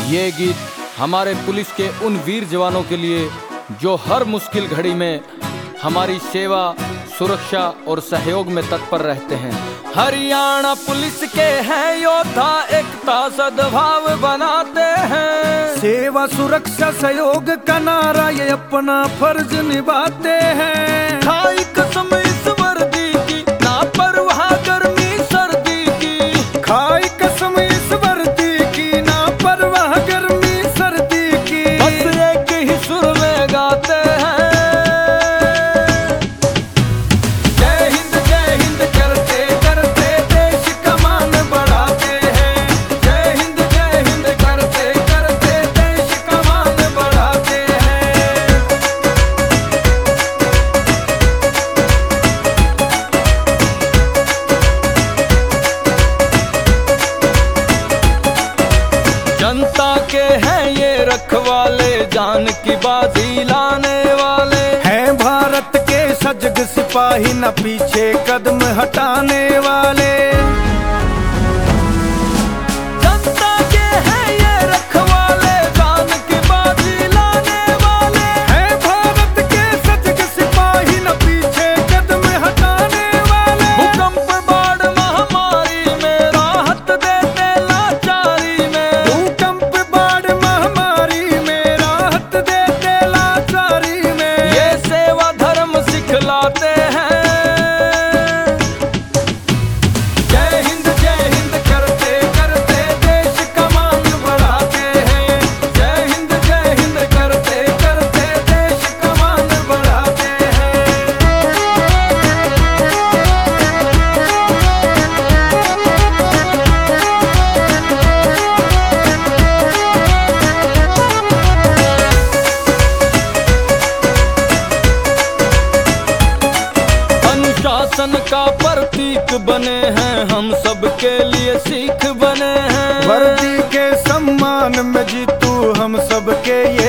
ये गीत हमारे पुलिस के उन वीर जवानों के लिए जो हर मुश्किल घड़ी में हमारी सेवा, सुरक्षा और सहयोग में तत्पर रहते हैं। हरियाणा पुलिस के हैं योद्धा, एकता सद्भाव बनाते हैं। सेवा सुरक्षा सहयोग का नारा ये अपना फर्ज निभाते हैं। खाई कसम इस वर्दी की, ना परवाह गर्मी सर्दी की। खाई कसम इस वर्दी की, ना परवाह गर्मी सर्दी की। बस एक ही सुर में गाते हैं, जय हिंद करते करते देश का मान बढ़ाते हैं। जय हिंद करते करते देश का मान बढ़ाते हैं। जनता के हैं ये रखवाले, जान की बाजी लाने वाले हैं भारत के सजग सिपाही, न पीछे कदम हटाने वाले। जनता के हैं ये रखवाले, जान की बाजी लाने वाले हैं भारत के सजग सिपाही, न पीछे कदम हटाने वाले। भूकंप बाढ़ महामारी में राहत देते लाचारी में। भूकंप बाढ़ महामारी में राहत देते लाचारी में। ये सेवा धर्म सिखलाते हैं। जय हिंद करते करते देश का मान बढ़ाते हैं। जय हिंद करते करते देश का मान बढ़ाते हैं। अनुशासन का प्रतीक बने हैं, हम सबके लिए सीख बने हैं। वर्दी के सम्मान में जीतू हम सबके ये